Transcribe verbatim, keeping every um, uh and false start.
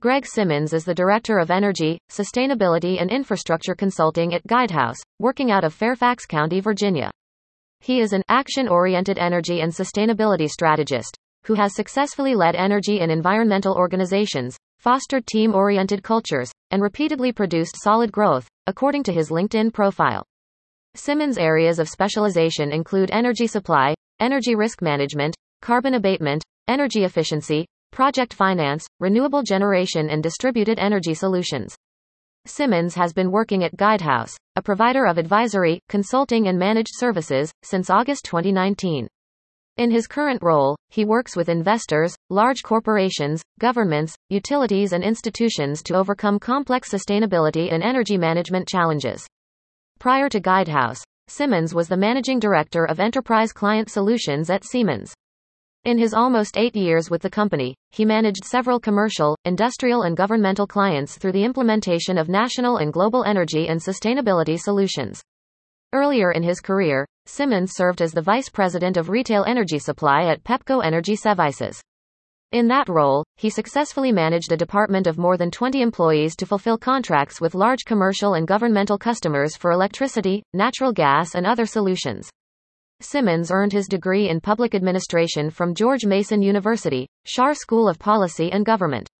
Greg Simmons is the Director of Energy, Sustainability and Infrastructure Consulting at Guidehouse, working out of Fairfax County, Virginia. He is an action-oriented energy and sustainability strategist who has successfully led energy and environmental organizations, fostered team-oriented cultures, and repeatedly produced solid growth, according to his LinkedIn profile. Simmons' areas of specialization include energy supply, energy risk management, carbon abatement, energy efficiency, project finance, renewable generation and distributed energy solutions. Simmons has been working at Guidehouse, a provider of advisory, consulting and managed services, since August twenty nineteen. In his current role, he works with investors, large corporations, governments, utilities and institutions to overcome complex sustainability and energy management challenges. Prior to Guidehouse, Simmons was the managing director of Enterprise Client Solutions at Siemens. In his almost eight years with the company, he managed several commercial, industrial and governmental clients through the implementation of national and global energy and sustainability solutions. Earlier in his career, Simmons served as the Vice President of Retail Energy Supply at Pepco Energy Services. In that role, he successfully managed a department of more than twenty employees to fulfill contracts with large commercial and governmental customers for electricity, natural gas and other solutions. Simmons earned his degree in public administration from George Mason University, Schar School of Policy and Government.